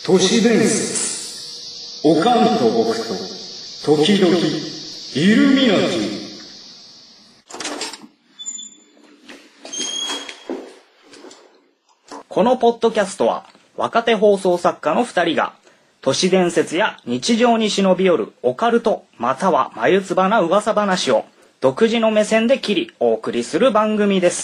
都市伝説、おかんと僕と時々イルミナティ。 このポッドキャストは若手放送作家の2人が都市伝説や日常に忍び寄るオカルトまたは眉唾な噂話を独自の目線で切りお送りする番組です。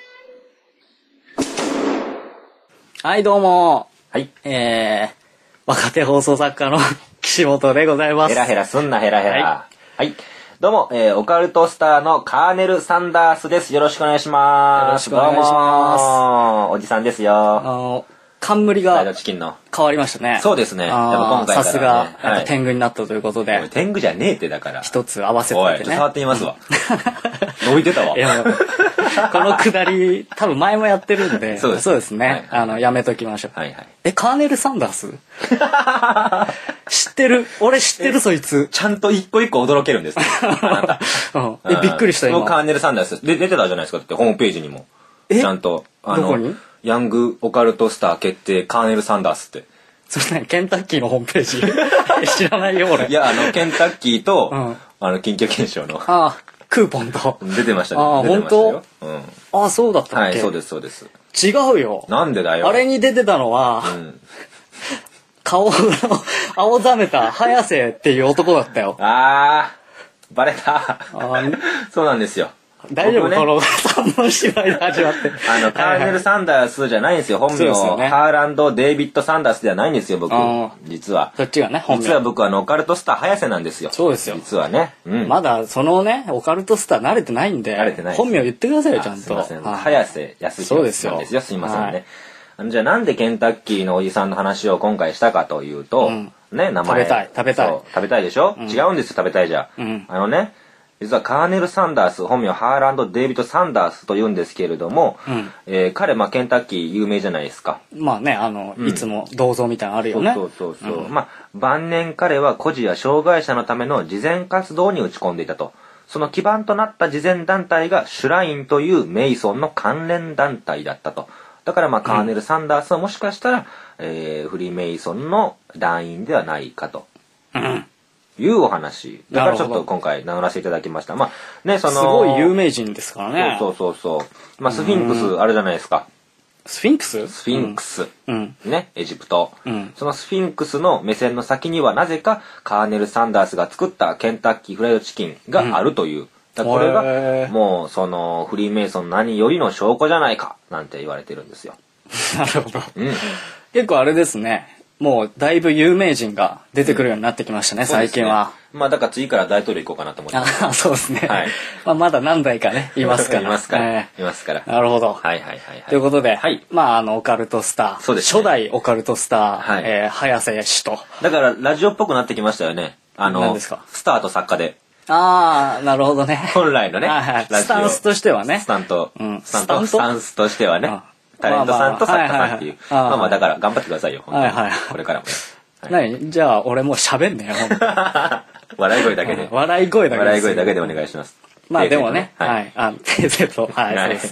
はいどうも、 はい。 若手放送作家の岸本でございます。 ヘラヘラすんなヘラヘラ。はい。どうも、オカルトスターのカーネル・サンダースです。よろしくお願いします。 よろしくお願いします。 どうもおじさんですよ。 冠がサイドチキンの変わりましたね。 そうですね。今回からね、 さすが、天狗になったということで。 天狗じゃねえってだから。 一つ合わせてね。 おい、触ってみますわ。伸びてたわ。 いやこのくだり、多分前もやってるんで、そうですね。はい、やめときましょう。 はいはい。 カーネル・サンダース知ってる。俺知ってる、そいつ。 ちゃんと一個一個驚けるんですね。あなた。びっくりした今。 カーネル・サンダース。出てたじゃないですか。ってホームページにも。ちゃんと。 どこに？ ヤングオカルトスター決定カーネル・サンダースって。 それね、ケンタッキーのホームページ知らないよ俺。 いや、ケンタッキーと、緊急検証の。 クーポンと。 出てましたね。 本当？うん。そうだったっけ？ はい、そうです、そうです。 違うよ。 なんでだよ。 あれに出てたのは、顔の青ざめた早瀬っていう男だったよ。 バレた。そうなんですよ。 大丈夫、この3本芝居で始まって。 カーネル・サンダースじゃないんですよ。本名、ハーランド・デイビッド・サンダースではないんですよ、僕。実は。 そっちがね、 実は僕オカルトスター早瀬なんですよ。 そうですよ。 実はね。 まだそのね、オカルトスター慣れてないんで、本名言ってくださいよ、ちゃんと。 すいません。早瀬康弘なんですよ。すいませんね。じゃあなんでケンタッキーのおじさんの話を今回したかというと、ね、名前。 食べたい。 食べたいでしょ？違うんですよ、食べたいじゃ。実はカーネル・サンダース、本名ハーランド・デイビッド・サンダースと言うんですけれども、彼、ケンタッキー有名じゃないですか。 まあね、いつも銅像みたいなのあるよね。 そう。晩年彼は孤児や障害者のための慈善活動に打ち込んでいたと。その基盤となった慈善団体がシュラインというメイソンの関連団体だったと。だからカーネル・サンダースはもしかしたら、フリーメイソンの団員ではないかと。いうお話。だからちょっと今回名乗らせていただきました。 すごい有名人ですからね。 そう。スフィンクスあるじゃないですか。 スフィンクス？ スフィンクス。ね、エジプト。そのスフィンクスの目線の先にはなぜかカーネル・サンダースが作ったケンタッキーフライドチキンがあるという。これがもうそのフリーメイソン何よりの証拠じゃないかなんて言われてるんですよ。 なるほど。結構あれですね。もうだいぶ有名人が出てくるようになってきましたね、最近は。 だから次から大統領行こうかなと思ってます。 そうですね。まだ何代かね、いますから。 いますから。 なるほど。ということで、オカルトスター、初代オカルトスター、早瀬氏と。 だからラジオっぽくなってきましたよね。 何ですか？ スターと作家で。 なるほだね。 本来のね。 スタンスとしてはね。 スタンスとしてはね。タレントさんと作家さんっていう。だから頑張ってくださいよ。これからも。 じゃあ俺もう喋んねよ。 笑い声だけで。 笑い声だけでお願いします。 でもね。訂正と。そうです。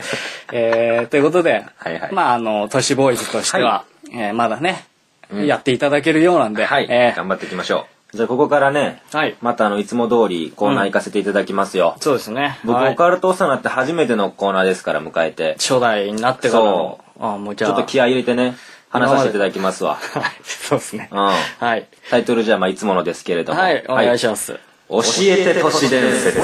ということで、都市ボーイズとしては、まだね、やっていただけるようなんで。 頑張っていきましょう。じゃあここからね、またいつも通りコーナー行かせていただきますよ。 そうですね。 僕オカルトスターになって初めてのコーナーですから迎えて。 初代になってからの。 ちょっと気合い入れてね、話させていただきますわ。 そうですね。 タイトルじゃいつものですけれども。 お願いします。 教えて都市伝説。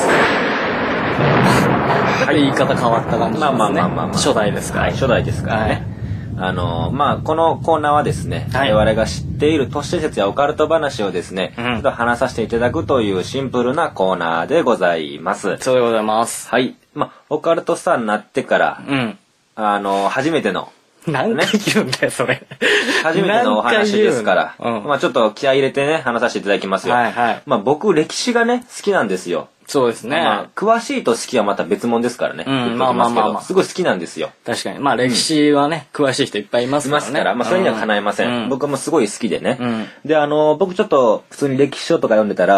言い方変わった感じですね。初代ですから。 初代ですからね。このコーナーはですね、我々が知っている都市伝説やオカルト話をですね、ちょっと話させていただくというシンプルなコーナーでございます。 そうでございます。 オカルトスターになってから、初めての、 何回言うんだよ、それ。 初めてのお話ですから、ちょっと気合い入れてね、話させていただきますよ。僕、歴史がね、好きなんですよ。 そうですね。 詳しいと好きはまた別物ですからね。すごい好きなんですよ。 確かに。歴史はね、詳しい人いっぱいいますからね。 いますから、それにはかないません。僕もすごい好きでね。で、僕ちょっと普通に歴史書とか読んでたら、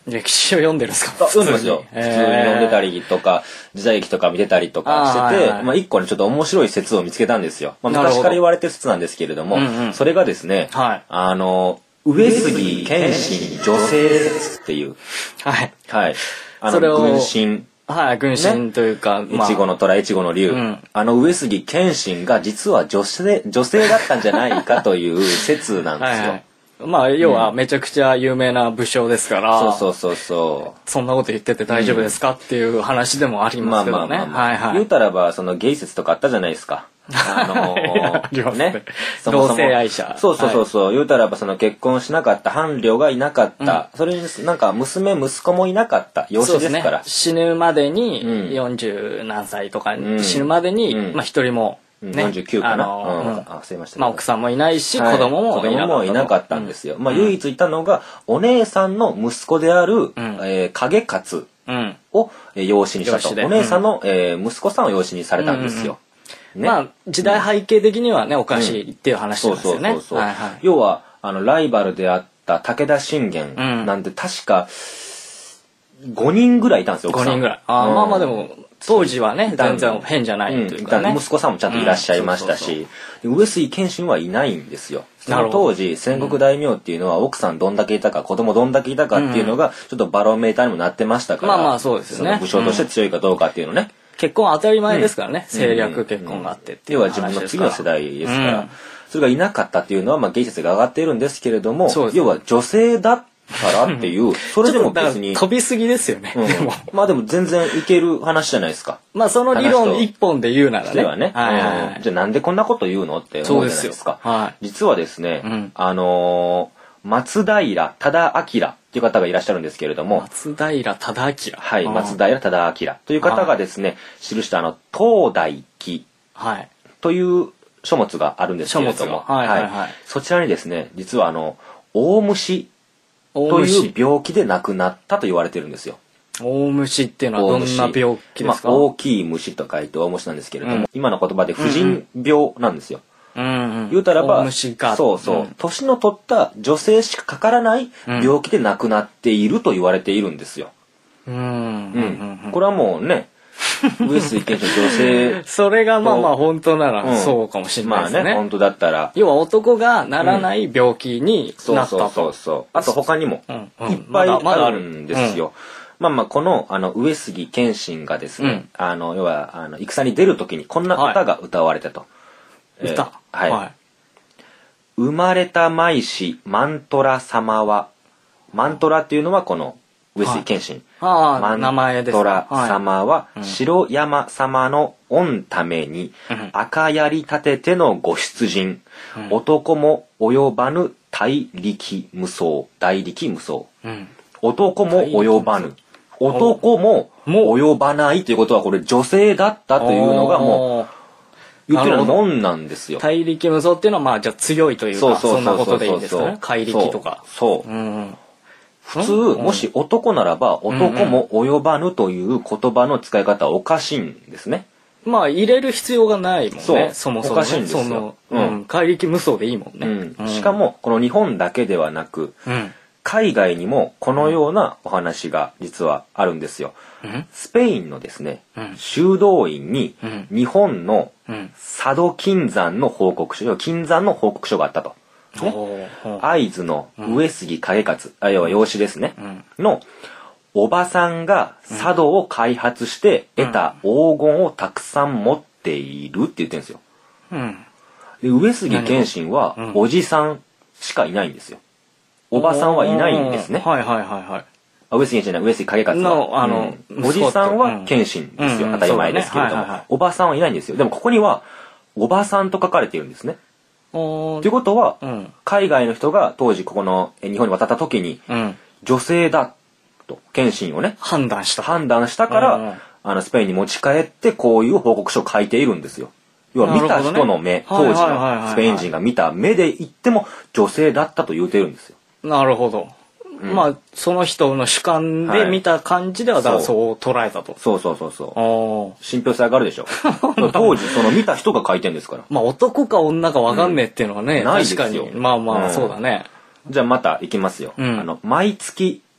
歴史を読んでるんですか？ 読んでますよ。普通に読んでたりとか、時代劇とか見てたりとかしてて、まあ一個ね、ちょっと面白い説を見つけたんですよ。まあ昔から言われてる説なんですけれども、それがですね、上杉謙信女性説っていう。 はい。 はい。 それを軍神。 はい、軍神というか、 越後の虎、越後の竜。上杉謙信が実は女性だったんじゃないかという説なんですよ。 まあ、要はめちゃくちゃ有名な武将ですから、 そう。 そんなこと言ってて大丈夫ですかっていう話でもありますけどね。 言うたらば、そのゲイ説とかあったじゃないですか。 ね。同性愛者。 そう。言うたらば、その結婚しなかった伴侶がいなかった。それになんか娘、息子もいなかった。養子ですから。 死ぬまでに、40何歳とか死ぬまでに、まあ一人も、 49かな。忘れました。 まあ奥さんもいないし、子供もいなかったんですよ。まあ唯一いたのが、お姉さんの息子である、景勝を養子にしたと。お姉さんの息子さんを養子にされたんですよ。 まあ時代背景的にはね、おかしいっていう話なんですよね。 要は、ライバルであった武田信玄なんて確か、5人ぐらいいたんですよ、 5人ぐらい。まあでも、当時はね、全然変じゃないというかね。 息子さんもちゃんといらっしゃいましたし、上杉謙信はいないんですよ。その当時、戦国大名っていうのは奥さんどんだけいたか、子供どんだけいたかっていうのが、ちょっとバロメーターにもなってましたから。 まあそうですね。 武将として強いかどうかっていうのね。 結婚当たり前ですからね。政略結婚があってっていう。 要は自分の次の世代ですから。それがいなかったっていうのは、まあ芸術が上がっているんですけれども、要は女性だからっていう、それでも別に。 飛びすぎですよね。 まあでも全然いける話じゃないですか。 まあその理論一本で言うならね。 ではね。じゃあなんでこんなこと言うのって思うじゃないですか。実はですね、松平忠明っていう方がいらっしゃるんですけれども。 松平忠明。 はい、松平忠明という方がですね、記した東大記という書物があるんですけれども、そちらにですね、実は大虫という病気で亡くなったと言われてるんですよ。 大虫っていうのはどんな病気ですか？ 大きい虫と書いて大虫なんですけれども、今の言葉で婦人病なんですよ。言うたらば、年の取った女性しかかからない病気で亡くなっていると言われているんですよ。これはもうね、上杉謙信女性それがまあ本当ならそうかもしれないですね。 まあね、本当だったら。 要は男がならない病気になったと。 あと他にもいっぱいあるんですよ。まあこの上杉謙信がですね、要は戦に出る時にこんな歌が歌われたと。 歌。 はい。生まれた舞子マントラ様は、マントラっていうのはこの上杉謙信。 名前です。 マントラ様は白山様の御ために赤槍立ててのご出陣。男も及ばぬ大力無双。大力無双。男も及ばぬ。男も及ばないということはこれ女性だったというのがもう、言ってるもんなんですよ。 大力無双っていうのはまあじゃあ強いというか、そんなことでいいんですかね。怪力とか。 そう。普通、もし男ならば、男も及ばぬという言葉の使い方はおかしいんですね。 まあ入れる必要がないもんね。そもそも。 おかしいんですよ。 怪力無双でいいもんね。 しかも、この日本だけではなく、海外にもこのようなお話が実はあるんですよ。スペインのですね、修道院に日本の佐渡金山の報告書、金山の報告書があったと。会津の上杉景勝、要は養子ですね、のおばさんが茶道を開発して得た黄金をたくさん持っているって言ってるんですよ。で上杉謙信はおじさんしかいないんですよ。おばさんはいないんですね。上杉謙信じゃない、上杉景勝は。おじさんは謙信ですよ。当たり前ですけれども。おばさんはいないんですよ。でもここにはおばさんと書かれているんですね。ということは、海外の人が当時ここの日本に渡った時に、女性だと謙信をね判断したから、スペインに持ち帰ってこういう報告書を書いているんですよ。要は見た人の目、当時のスペイン人が見た目で言っても女性だったと言うてるんですよ。 なるほど。まあその人の主観で見た感じではそう捉えたと。 そう。信憑性上がるでしょ。当時その見た人が書いてんですから。 まあ男か女か分かんねえっていうのはね、確かに。まあそうだね。 じゃあまた行きますよ。毎月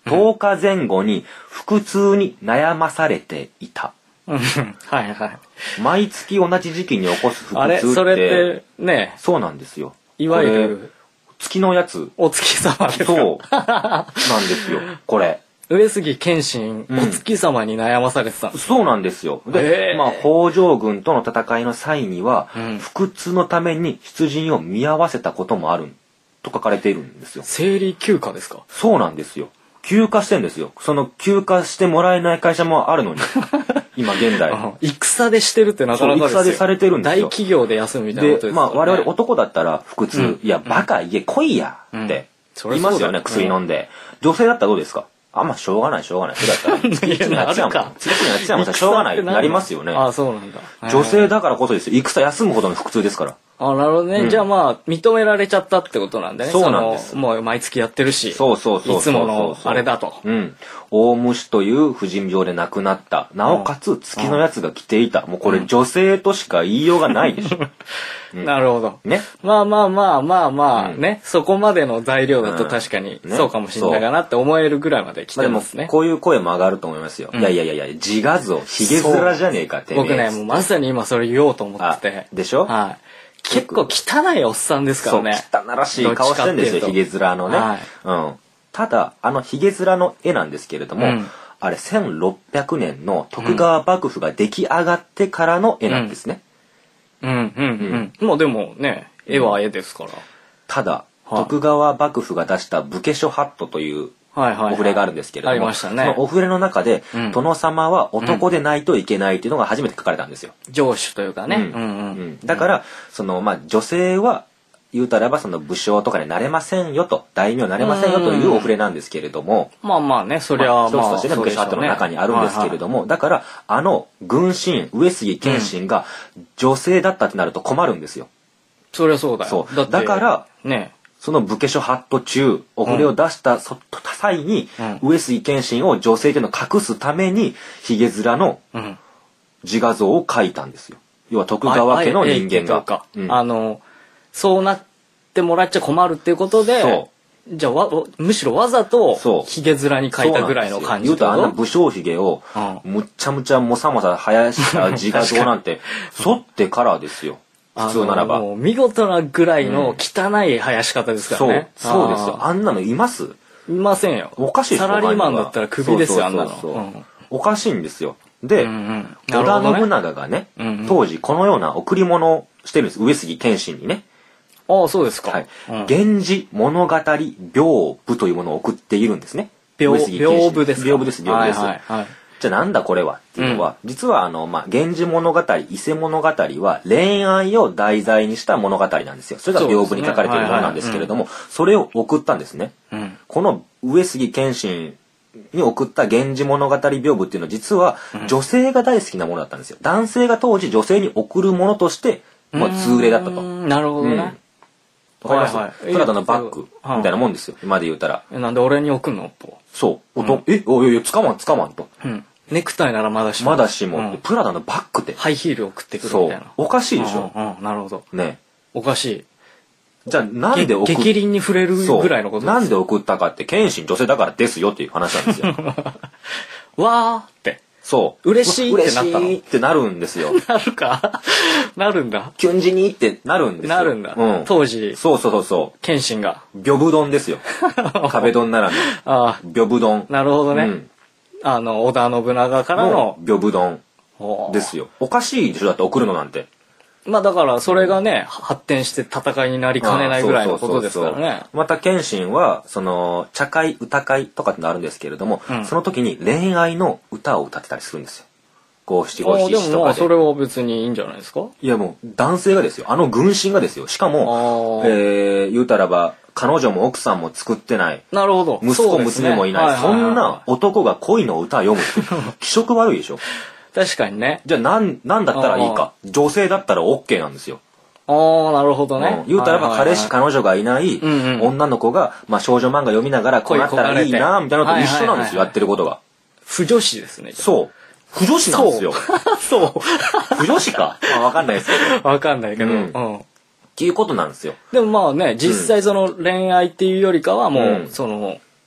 10日前後に腹痛に悩まされていた。 はいはい。 毎月同じ時期に起こす腹痛って。 それってね、 そうなんですよ。 いわゆる月のやつ。 お月様ですか。 そうなんですよ。これ。 上杉謙信、お月様に悩まされてたんです。 そうなんですよ。で、北条軍との戦いの際には、腹痛のために出陣を見合わせたこともあると書かれているんですよ。 生理休暇ですか。 そうなんですよ。休暇してんですよ。その休暇してもらえない会社もあるのに。今現代。 戦でしてるってなかなかですよ。 戦でされてるんですよ。 大企業で休むみたいなことですよね。 で、我々男だったら腹痛、いや、バカ家来いやって言いますよね、薬飲んで。女性だったらどうですか。しょうがない。それだったら。次々やっちゃうもん。次々やっちゃうもん。しょうがない。なりますよね。 そうなんだ。 女性だからこそですよ。戦休むほどの腹痛ですから。 なるほどね。じゃあ認められちゃったってことなんだね。 そうなんです。 もう毎月やってるし。 そう。 いつものあれだと。 大虫という婦人病で亡くなった。なおかつ月のやつが来ていた。もうこれ女性としか言いようがないでしょ。 なるほど。 ね。 ね。そこまでの材料だと確かにそうかもしれないかなって思えるぐらいまで来てますね。 こういう声も上がると思いますよ。いや、自画像、ヒゲ面じゃねえかって。 僕ね、もうまさに今それ言おうと思ってて。 でしょ。 はい。結構汚いおっさんですからね。 そう、汚らしい顔してるんですよ、ヒゲ面のね。ただ、ヒゲ面の絵なんですけれども、あれ1600年の徳川幕府が出来上がってからの絵なんですね。 もうでもね、絵は絵ですから。 ただ、徳川幕府が出した武家書ハットというお触れがあるんですけれども、そのお触れの中で、殿様は男でないといけないっていうのが初めて書かれたんですよ。 上主というかね。 だから、女性は、言うたらば武将とかになれませんよと、大名になれませんよというお触れなんですけれども、 ね、そりゃ一つとしてね、武家書ハットの中にあるんですけれども、だから、軍神、上杉謙信が女性だったってなると困るんですよ。 そりゃそうだよ。 だから、 ね、 その武家書ハット中、お触れを出した際に、上杉謙信を女性というのを隠すために、ヒゲ面の自画像を描いたんですよ。要は徳川家の人間が。 そうなってもらっちゃ困るっていうことで、じゃあむしろわざとヒゲ面に描いたぐらいの感じ。 言うと武将ヒゲをむっちゃむちゃもさもさ生やした自画像なんて、剃ってからですよ。普通ならば。 見事なぐらいの汚い生やし方ですからね。 そうですよ。あんなのいます？ いませんよ。 おかしいですよ。 サラリーマンだったらクビですよ、あんなの。 おかしいんですよ。で、織田信長がね、当時このような贈り物をしてるんです。上杉謙信にね。 そうですか。 源氏物語屏風というものを送っているんですね。 屏風ですか。 屏風です。じゃあなんだこれはっていうのは、実は源氏物語、伊勢物語は恋愛を題材にした物語なんですよ。それが屏風に書かれているものなんですけれども、それを送ったんですね。この上杉謙信に送った源氏物語屏風っていうのは実は女性が大好きなものだったんですよ。男性が当時女性に送るものとして通例だったと。 なるほどね。 わかります？プラダのバッグみたいなもんですよ。今で言うたら。 なんで俺に送るのと。 そう。おい、つかまんと。 ネクタイならまだしも。 プラダのバッグって。 ハイヒール送ってくるみたいな。 おかしいでしょ。 なるほど。 ね。 おかしい。 じゃあなんで激鱗に触れるぐらいのことです。 なんで送ったかって謙信女性だからですよっていう話なんですよ。 わーって。 そう。 嬉しいってなったの。 嬉しいってなるんですよ。 なるかなるんだ。 キュンジにってなるんですよ。 なるんだ。当時。 そう。 謙信が。 屏風丼ですよ。壁丼ならぬ。屏風丼。 なるほどね。織田信長からの。 屏風丼。ですよ。おかしいでしょだって送るのなんて。 だからそれがね、発展して戦いになりかねないぐらいのことですからね。 また謙信は茶会歌会とかってのあるんですけれども、その時に恋愛の歌を歌ってたりするんですよ。五七五七七とかで。 それは別にいいんじゃないですか。 いやもう男性がですよ。軍神がですよ。しかも言うたらば彼女も奥さんも作ってない。 なるほど。 息子娘もいない。そんな男が恋の歌を読むって気色悪いでしょ。 確かにね。 じゃあなんだったらいいか。女性だったら OK なんですよ。 なるほどね。 言うたらば彼氏彼女がいない女の子が少女漫画読みながらこうなったらいいなみたいなのと一緒なんですよ。やってることが。 不女子ですね。 そう。不女子なんですよ。 そう。 不女子か。わかんないですけど。 わかんないけど。 っていうことなんですよ。 でも実際その恋愛っていうよりかはもう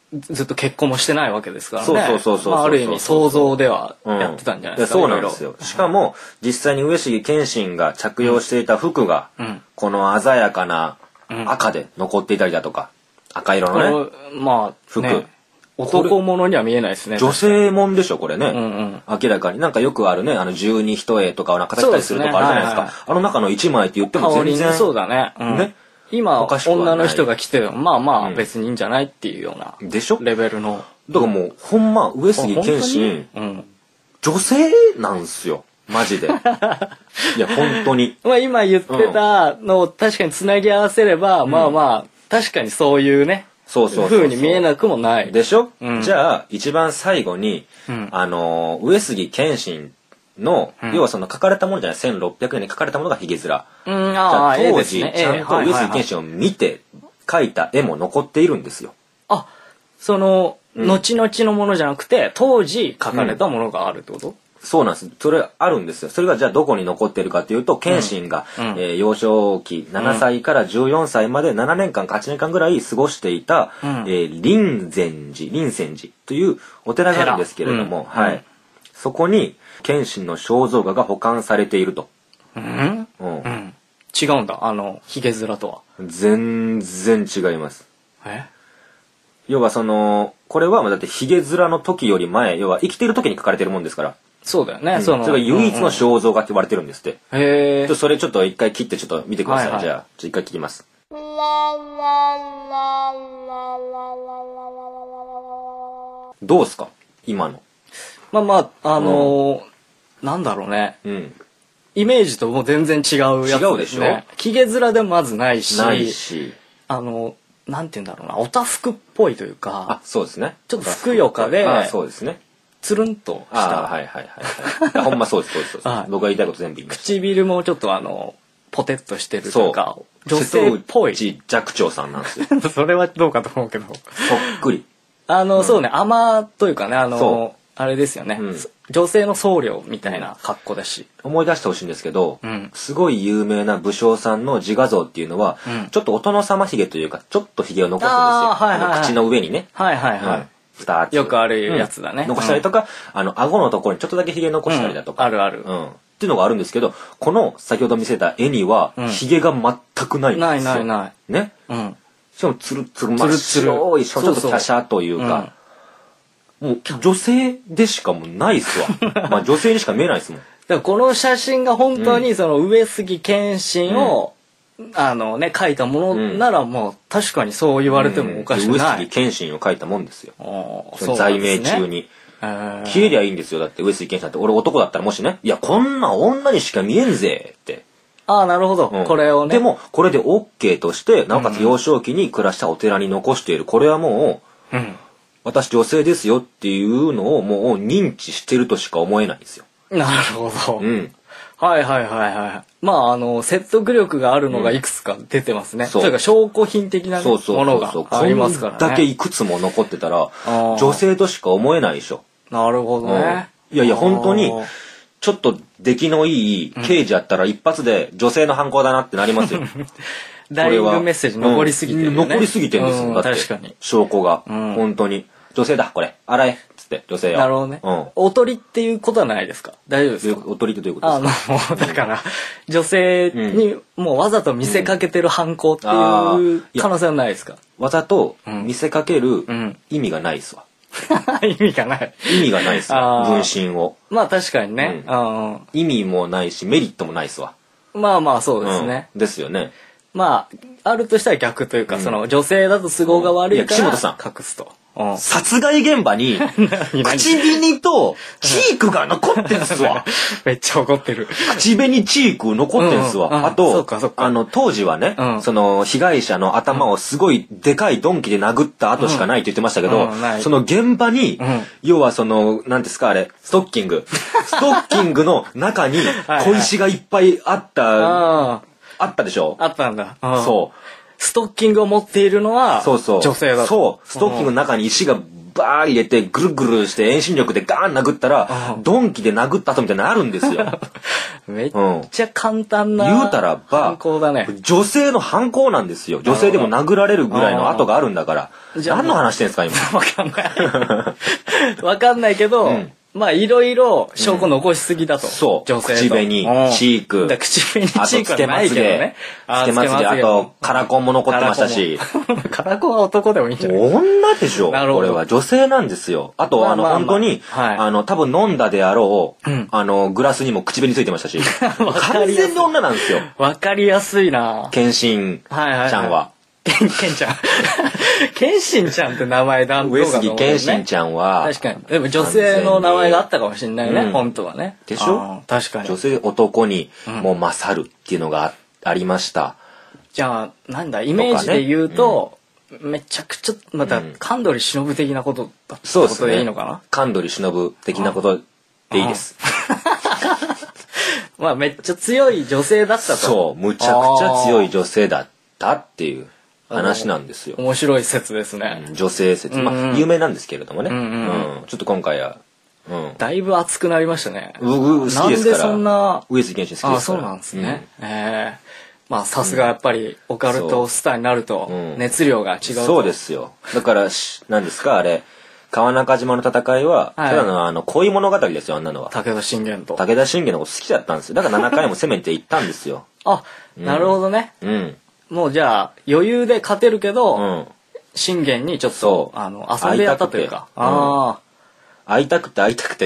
ずっと結婚もしてないわけですからね。 そう。 まあ、ある意味想像ではやってたんじゃないですか。 そうなんですよ。しかも、実際に上杉謙信が着用していた服が、この鮮やかな赤で残っていたりだとか、赤色のね、 まあ、 服。 男物には見えないですね。 女性もんでしょ、これね。明らかに。なんかよくあるね、十二一重とかを飾ったりするとかあるじゃないですか。あの中の一枚って言っても全然。 そうだね。 ね。 今、女の人が来ても、まあまあ別にいいんじゃないっていうような。 でしょレベルの。 だからもう、ほんま、上杉謙信、女性なんすよ。マジで。いや、本当に。 まあ今言ってたのを確かに繋ぎ合わせれば、まあまあ、確かにそういうね、風に見えなくもない。 でしょ、じゃあ、一番最後に、上杉謙信の、要はその書かれたものじゃない、1600年に書かれたものがヒゲ面。当時、ちゃんと上杉謙信を見て描いた絵も残っているんですよ。 あ、その、後々のものじゃなくて、当時書かれたものがあるってこと？ そうなんです。それあるんですよ。それがじゃあどこに残ってるかというと、謙信が、幼少期7歳から14歳まで7年間か8年間ぐらい過ごしていた、臨泉寺というお寺があるんですけれども、はい。そこに謙信の肖像画が保管されていると。 違うんだ。ヒゲ面とは。 全然違います。要はこれはだってヒゲ面の時より前、要は生きてる時に描かれてるもんですから。 そうだよね。 それが唯一の肖像画って言われてるんですって。 へえ。 それちょっと一回切ってちょっと見てください。じゃあ、一回切ります。どうすか今の。 まあまあ、なんだろうね。イメージともう全然違うやつですね。 違うでしょ？ ヒゲ面でもまずないし。 ないし。 なんて言うんだろうな。おたふくっぽいというか。 あ、そうですね。 ちょっとふくよかで。 そうですね。 つるんとした。 はい。ほんまそうです。僕が言いたいこと全部言いました。 唇もちょっとポテッとしてるというか、女性っぽい。 寂聴さんなんですよ。 それはどうかと思うけど。そっくり。 そうね、甘というかね、あれですよね。女性の僧侶みたいな格好だし。 思い出してほしいんですけど、すごい有名な武将さんの自画像っていうのは、ちょっとお殿様ひげというか、ちょっとひげを残すんですよ。口の上にね。2つ。 よくあるやつだね。 残したりとか、顎のところにちょっとだけひげ残したりだとか。 ある。 っていうのがあるんですけど、この先ほど見せた絵には、ひげが全くないんですよ。ない。ね。しかもつるつる、真っ白い、しかもちょっと華奢というか、もう女性でしかもうないっすわ。まあ女性にしか見えないっすもん。 だからこの写真が本当にその上杉謙信を、描いたものならもう確かにそう言われてもおかしくない。 上杉謙信を描いたもんですよ。在命中に。消えりゃいいんですよ。だって上杉謙信って俺男だったらもしね、いやこんな女にしか見えんぜって。 ああ、なるほど。これをね。 でもこれで OK として、なおかつ幼少期に暮らしたお寺に残している。これはもう、私女性ですよっていうのをもう認知してるとしか思えないんですよ。 なるほど。はい。まあ説得力があるのがいくつか出てますね。それから証拠品的なものがありますからね。 こんだけいくつも残ってたら女性としか思えないでしょ。 なるほどね。 いや本当にちょっと出来のいい刑事やったら一発で女性の犯行だなってなりますよ。 ダイイングメッセージ残りすぎてるよね。 残りすぎてるんですよ。だって確かに証拠が本当に女性だこれ洗えっつって女性よ。 なるほどね。おとりっていうことはないですか？大丈夫ですか？ おとりってどういうことですか？ だから女性にもうわざと見せかけてる犯行っていう可能性はないですか？ わざと見せかける意味がないっすわ。 意味がない。 意味がないっすわ。分身を。 まあ確かにね。 意味もないしメリットもないっすわ。 まあそうですね。 ですよね。 まああるとしたら逆というか、その女性だと都合が悪いから岸本さん隠すと。 殺害現場に口紅とチークが残ってんすわ。 めっちゃ怒ってる。 口紅チーク残ってんすわ。あと当時はね、その被害者の頭をすごいでかい鈍器で殴った跡しかないって言ってましたけど、その現場に要はその何ですかあれストッキングの中に小石がいっぱいあったでしょ。 あったんだ。 そう。 ストッキングを持っているのは女性だと。 そう。ストッキングの中に石がババー入れてぐるぐるして遠心力でガーン殴ったら、鈍器で殴った後みたいになるんですよ。 めっちゃ簡単な言うたらば犯行だね。 女性の犯行なんですよ。女性でも殴られるぐらいの跡があるんだから。 じゃあ何の話してんすか今。 わかんない。わかんないけど、まあいろいろ証拠残しすぎだと。 そう。 女性と。 口紅、チーク。 口紅、チークはないけどね。 つけまつげ、あと、カラコンも残ってましたし。 カラコンは男でもいいんじゃない女でしょ。 なるほど。 これは女性なんですよ。あと、本当に、多分飲んだであろう、グラスにも口紅ついてましたし。完全に女なんですよ。 わかりやすいな。 謙信ちゃんは。 ケンちゃん。ケンシンちゃんって名前だ。 上杉ケンシンちゃんは。 確かに。でも女性の名前があったかもしれないね、本当はね。 でしょ？ 確かに。 女性男にもう勝るっていうのがありました。 じゃあ、なんだ、イメージで言うと、めちゃくちゃ、また、神取忍的なことだってことでいいのかな？ 神取忍的なことでいいです。 まあ、めっちゃ強い女性だったと。 そう、むちゃくちゃ強い女性だったっていう。話なんですよ。 面白い説ですね。 女性説。まあ、有名なんですけれどもね。ちょっと今回は。 だいぶ熱くなりましたね。 好きですから。なんでそんな。 上杉謙信好きですから。 そうなんですね。まあ、さすがやっぱり、オカルトスターになると、熱量が違う。 そうですよ。だから、何ですかあれ。川中島の戦いは、ただの恋物語ですよ、あんなのは。 武田信玄と。 武田信玄のこと好きだったんですよ。だから7回も攻めていったんですよ。 あ、なるほどね。もうじゃあ余裕で勝てるけど、信玄にちょっと遊んでやったというか、 会いたくて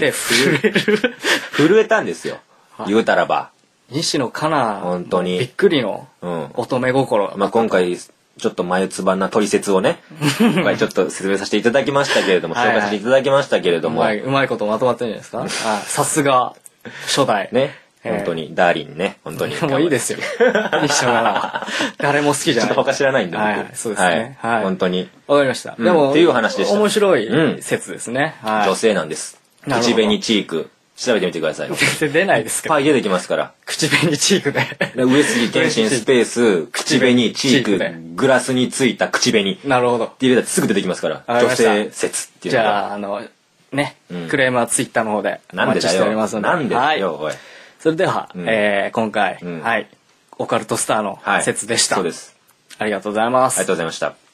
震えたんですよ。言うたらば西野カナ本当にびっくりの乙女心。 まあ今回ちょっと眉唾な取説をね、今回ちょっと説明させていただきましたけれども、紹介させていただきましたけれども、 うまいことまとまってるんじゃないですか。さすが初代ね。本当に、ダーリンね、本当に。 もういいですよ。西野カナ。誰も好きじゃない。 ちょっと他知らないんで、 そうですね。 本当に。 わかりました。でも、 っていう話でした。 面白い説ですね。 女性なんです。口紅チーク。調べてみてください。 全然出ないですけど。 はい、出てきますから。 口紅チークで。 上杉謙信スペース、口紅チーク、グラスについた口紅。 なるほど。 って入れたらすぐ出てきますから。女性説っていうのが。 じゃあ、ね、クレームはツイッターの方でお待ちしておりますので。 なんでだよ、おい。 それでは、今回、オカルトスターの説でした。 そうです。 ありがとうございます。 ありがとうございました。